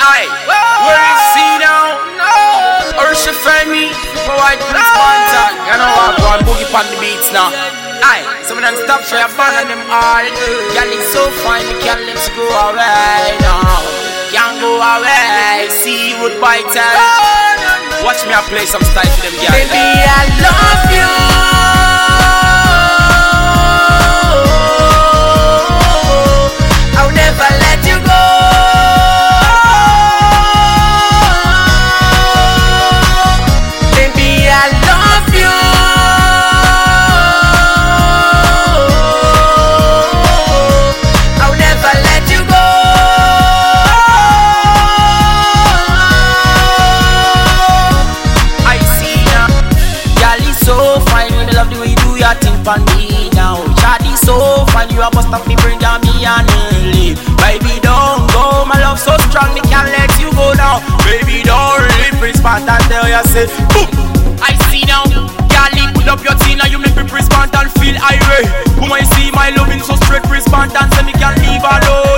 Aye, where you see now? Or she find me for white Prince Panther. You know I go and boogie on the beats now. Aye, some of them stop for your band and them all. Girl, it's so fine, we can't let you go away now. Can't go away, see you would bite time. Watch me, I play some style for them, girl. Baby, I love you. I'll never let you go. Baby, I love you. I'll never let you go. I see now, girl, it's so fine. Me love the way you do your thing for me now. Shawty so fine, you a must have me bring down me and early. Baby, don't go, my love so strong, me can't let you go now. Baby, don't leave, Prince Panther tell you say, boom. I see now, girl, you put up your thing and you make me Prince Panther feel irate. When I see my loving so straight, Prince Panther say me can't leave alone.